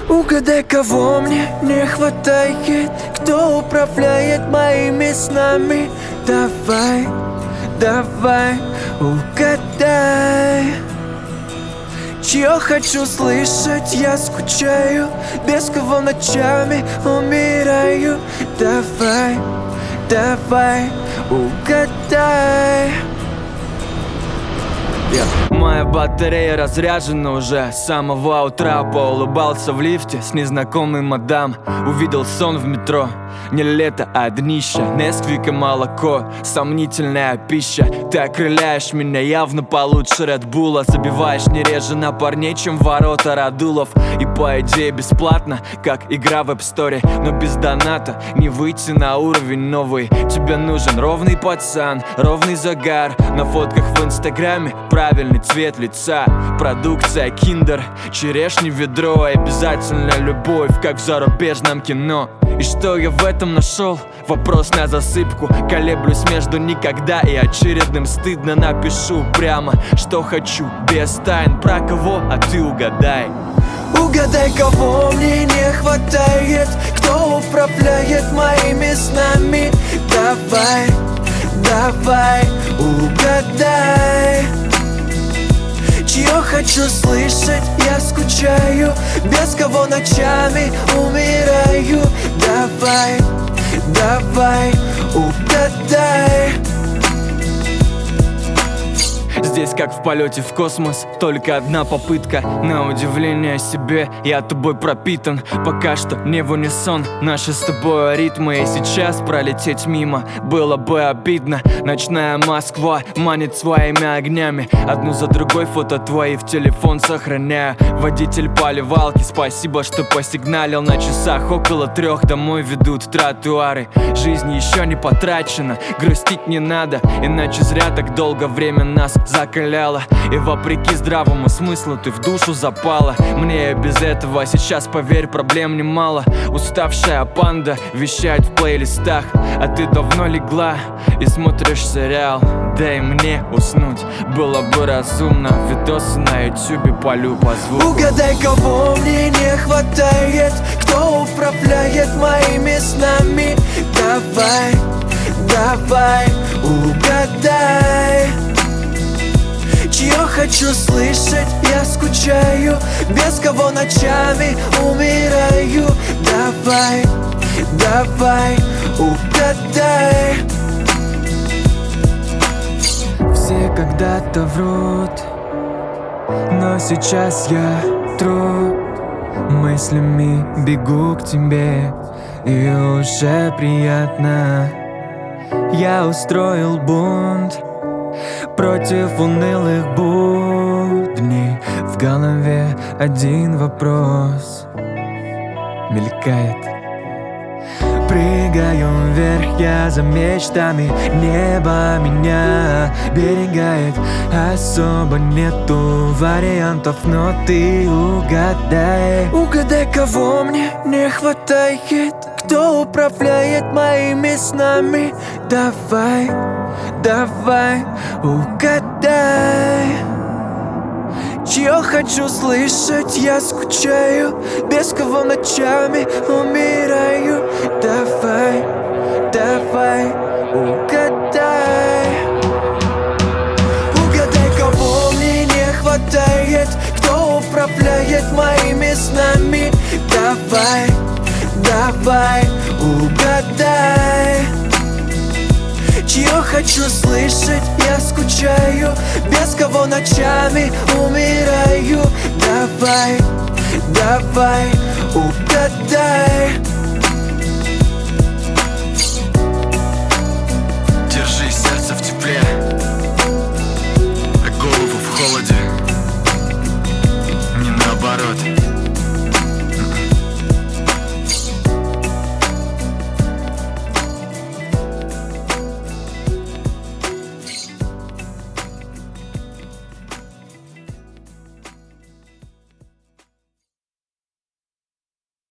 Угадай, кого мне не хватает, кто управляет моими снами. Давай, давай, угадай. Чье хочу слышать, я скучаю, без кого ночами умираю. Давай, давай, угадай. Моя батарея разряжена уже. С самого утра поулыбался в лифте с незнакомой мадам. Увидел сон в метро. Не лето, а днище, Несквик и молоко, сомнительная пища. Ты окрыляешь меня явно получше Редбула. Забиваешь не реже на парней, чем ворота Радулов. И по идее бесплатно, как игра в App Store. Но без доната не выйти на уровень новый. Тебе нужен ровный пацан, ровный загар. На фотках в инстаграме правильный цвет лица. Продукция Kinder, черешни ведро. И обязательно любовь, как в зарубежном кино. И что я в этом нашел? Вопрос на засыпку. Колеблюсь между никогда и очередным стыдно. Напишу прямо, что хочу, без тайн. Про кого, а ты угадай. Угадай, кого мне не хватает, кто управляет моими снами. Давай, давай, угадай. Чье хочу слышать, я скучаю, без кого ночами умираю. Давай, давай, угадай. Здесь как в полете в космос, только одна попытка. На удивление себе, я тобой пропитан. Пока что не в унисон наши с тобой ритмы. И сейчас пролететь мимо было бы обидно. Ночная Москва манит своими огнями. Одну за другой фото твои в телефон сохраняю. Водитель поливалки, спасибо, что посигналил. На часах около 3 домой ведут тротуары. Жизнь еще не потрачена, грустить не надо, иначе зря так долго время нас закаляла. И вопреки здравому смыслу ты в душу запала. Мне и без этого сейчас, поверь, проблем немало. Уставшая панда вещает в плейлистах, а ты давно легла и смотришь сериал. Дай мне уснуть, было бы разумно. Видосы на ютубе полю по звуку. Угадай, кого мне не хватает, кто управляет моими снами. Давай, давай, угадай. Чье хочу слышать, я скучаю, без кого ночами умираю. Давай, давай, угадай. Все когда-то врут, но сейчас я тру. Мыслями бегу к тебе, и уже приятно. Я устроил бунт против унылых будней. В голове один вопрос мелькает. Прыгаю вверх я за мечтами, небо меня берегает. Особо нету вариантов, но ты угадай. Угадай, кого мне не хватает, кто управляет моими снами. Давай, давай, угадай. Чье хочу слышать, я скучаю, без кого ночами умираю. Давай, давай, угадай. Угадай, кого мне не хватает, кто управляет моими снами. Давай, давай, угадай. Чье хочу слышать, я скучаю, без кого ночами умираю. Давай, давай, угадай.